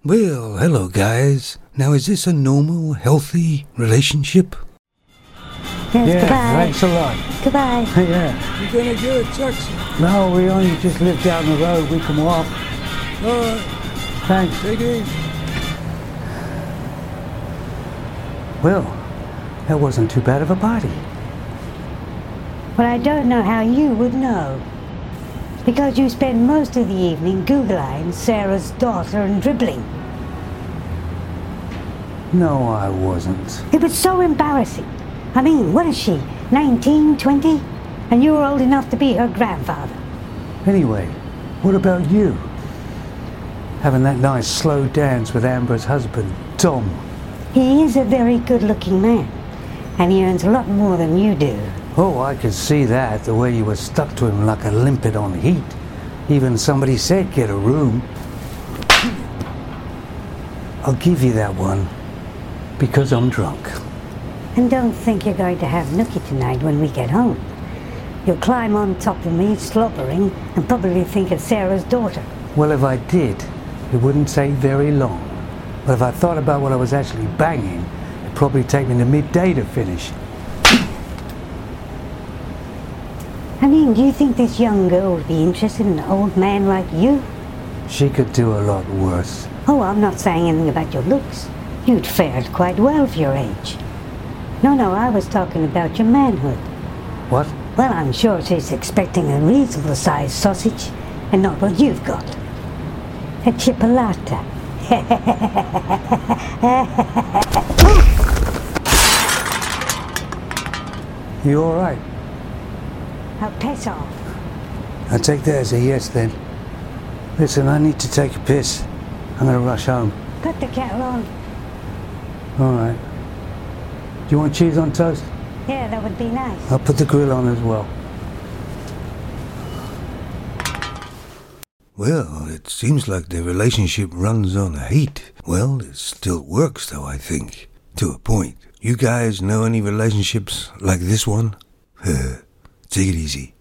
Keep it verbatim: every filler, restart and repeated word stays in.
Well, hello guys. Now is this a normal, healthy relationship? Yes, Yeah, goodbye. thanks a lot. Goodbye. Yeah. You're gonna get a taxi. No, we only just live down the road. We can walk. Alright, Thanks. take it easy. Well, that wasn't too bad of a party. Well, I don't know how you would know. Because you spend most of the evening Googling Sarah's daughter and dribbling. No, I wasn't. It was so embarrassing. I mean, what is she, nineteen, twenty? And you were old enough to be her grandfather. Anyway, what about you? Having that nice slow dance with Amber's husband, Tom. He is a very good-looking man. And he earns a lot more than you do. Oh, I could see that, the way you were stuck to him like a limpet on heat. Even somebody said get a room. I'll give you that one, because I'm drunk. And don't think you're going to have nookie tonight when we get home. You'll climb on top of me, slobbering, and probably think it's Sarah's daughter. Well, if I did, it wouldn't take very long. But if I thought about what I was actually banging, it'd probably take me to midday to finish. I mean, do you think this young girl would be interested in an old man like you? She could do a lot worse. Oh, I'm not saying anything about your looks. You'd fared quite well for your age. No, no, I was talking about your manhood. What? Well, I'm sure she's expecting a reasonable-sized sausage, and not what you've got. A chipolata. You all right? Now piss off. I'll take that as a yes then. Listen, I need to take a piss. I'm gonna rush home. Put the kettle on. All right. Do you want cheese on toast? Yeah, that would be nice. I'll put the grill on as well. Well, it seems like the relationship runs on heat. Well, it still works though, I think. To a point. You guys know any relationships like this one? Take it easy.